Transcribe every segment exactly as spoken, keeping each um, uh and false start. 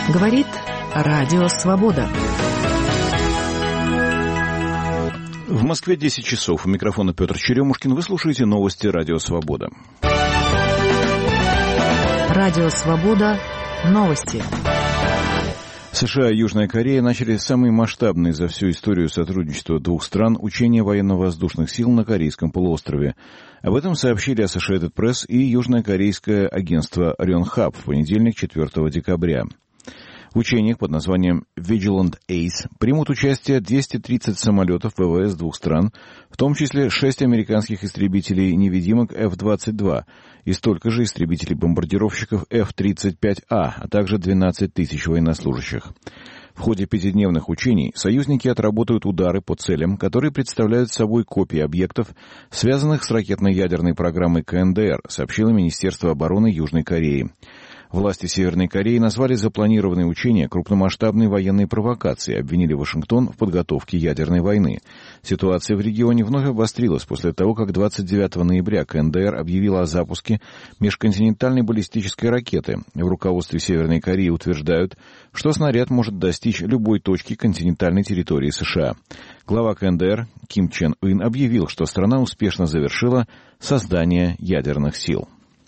Говорит Радио Свобода. В Москве десять часов. У микрофона Петр Черемушкин. Вы слушаете новости Радио Свобода. Радио Свобода. Новости. США и Южная Корея начали самые масштабные за всю историю сотрудничества двух стран учения военно-воздушных сил на Корейском полуострове. Об этом сообщили Associated Press и южнокорейское агентство Ryonhap в понедельник, четвёртого декабря. В учениях под названием Vigilant Ace примут участие двести тридцать самолетов ВВС двух стран, в том числе шесть американских истребителей-невидимок эф двадцать два и столько же истребителей-бомбардировщиков эф тридцать пять А, а также двенадцать тысяч военнослужащих. В ходе пятидневных учений союзники отработают удары по целям, которые представляют собой копии объектов, связанных с ракетно-ядерной программой ка эн дэ эр, сообщило Министерство обороны Южной Кореи. Власти Северной Кореи назвали запланированные учения крупномасштабной военной провокацией, обвинили Вашингтон в подготовке ядерной войны. Ситуация в регионе вновь обострилась после того, как двадцать девятого ноября ка эн дэ эр объявила о запуске межконтинентальной баллистической ракеты. В руководстве Северной Кореи утверждают, что снаряд может достичь любой точки континентальной территории США. Глава ка эн дэ эр Ким Чен Ын объявил, что страна успешно завершила создание ядерных сил.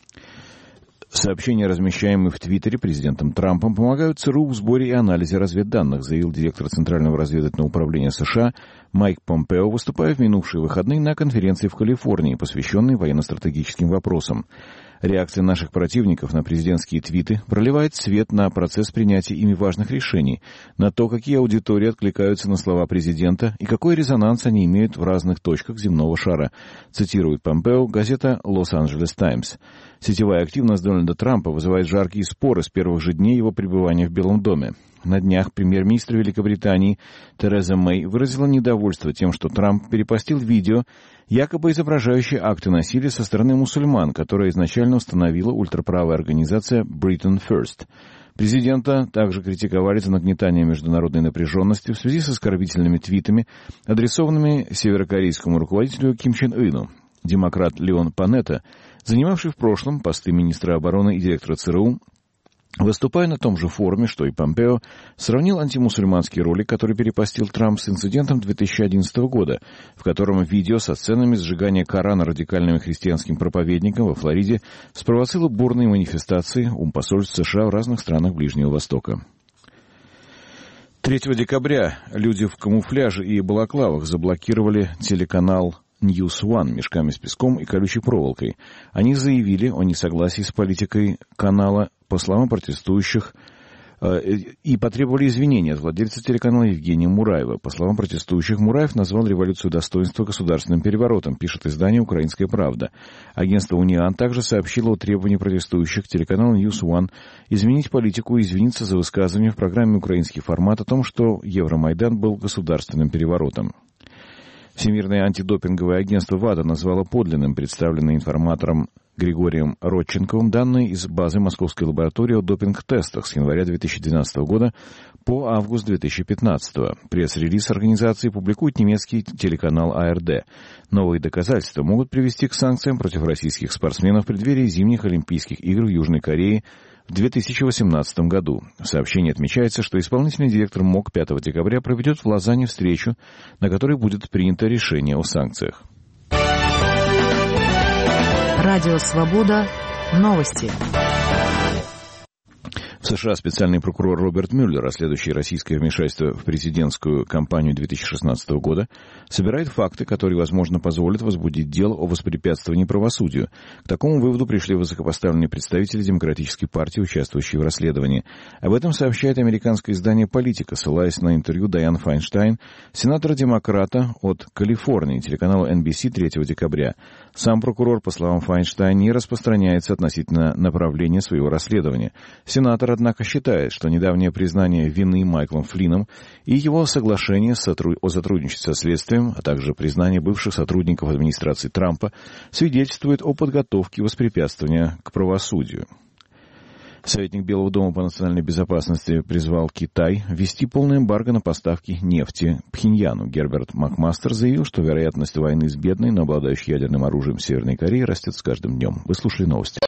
Сообщения, размещаемые в Твиттере президентом Трампом, помогают ЦРУ в сборе и анализе разведданных, заявил директор Центрального разведывательного управления США Майк Помпео, выступая в минувшие выходные на конференции в Калифорнии, посвященной военно-стратегическим вопросам. Реакция наших противников на президентские твиты проливает свет на процесс принятия ими важных решений, на то, какие аудитории откликаются на слова президента и какой резонанс они имеют в разных точках земного шара, цитирует Помпео газета «Лос-Анджелес Таймс». Сетевая активность Дональда Трампа вызывает жаркие споры с первых же дней его пребывания в Белом доме. На днях премьер-министр Великобритании Тереза Мэй выразила недовольство тем, что Трамп перепостил видео, якобы изображающее акты насилия со стороны мусульман, которое изначально установила ультраправая организация Britain First. Президента также критиковали за нагнетание международной напряженности в связи с оскорбительными твитами, адресованными северокорейскому руководителю Ким Чен Ыну. Демократ Леон Панетта, занимавший в прошлом посты министра обороны и директора ЦРУ, выступая на том же форуме, что и Помпео, сравнил антимусульманский ролик, который перепостил Трамп, с инцидентом две тысячи одиннадцатого года, в котором видео со сценами сжигания Корана радикальным христианским проповедником во Флориде спровоцировало бурные манифестации у посольств США в разных странах Ближнего Востока. третьего декабря люди в камуфляже и балаклавах заблокировали телеканал Ньюс Уан мешками с песком и колючей проволокой. Они заявили о несогласии с политикой канала, по словам протестующих, э, и потребовали извинения от владельца телеканала Евгения Мураева. По словам протестующих, Мураев назвал революцию достоинства государственным переворотом, пишет издание «Украинская правда». Агентство «Униан» также сообщило о требовании протестующих телеканала Ньюс Уан изменить политику и извиниться за высказывание в программе «Украинский формат» о том, что Евромайдан был государственным переворотом. Всемирное антидопинговое агентство ВАДА назвало подлинным представленные информатором Григорием Родченковым данные из базы Московской лаборатории о допинг-тестах с января две тысячи двенадцатого года по август две тысячи пятнадцатого. Пресс-релиз организации публикует немецкий телеканал а эр дэ. Новые доказательства могут привести к санкциям против российских спортсменов в преддверии зимних Олимпийских игр в Южной Корее в две тысячи восемнадцатом году. В сообщении отмечается, что исполнительный директор МОК пятого декабря проведет в Лозанне встречу, на которой будет принято решение о санкциях. Радио Свобода. Новости. В США специальный прокурор Роберт Мюллер, расследующий российское вмешательство в президентскую кампанию две тысячи шестнадцатого года, собирает факты, которые, возможно, позволят возбудить дело о воспрепятствовании правосудию. К такому выводу пришли высокопоставленные представители Демократической партии, участвующие в расследовании. Об этом сообщает американское издание «Политика», ссылаясь на интервью Дайан Файнштайн, сенатора-демократа от Калифорнии, телеканала эн би си третьего декабря. Сам прокурор, по словам Файнштайн, не распространяется относительно направления своего расследования. Сенатор, однако, считает, что недавнее признание вины Майклом Флинном и его соглашение о сотрудничестве со следствием, а также признание бывших сотрудников администрации Трампа, свидетельствует о подготовке воспрепятствования к правосудию. Советник Белого дома по национальной безопасности призвал Китай ввести полное эмбарго на поставки нефти Пхеньяну. Герберт Макмастер заявил, что вероятность войны с бедной, но обладающей ядерным оружием Северной Кореи растет с каждым днем. Вы слушали новости.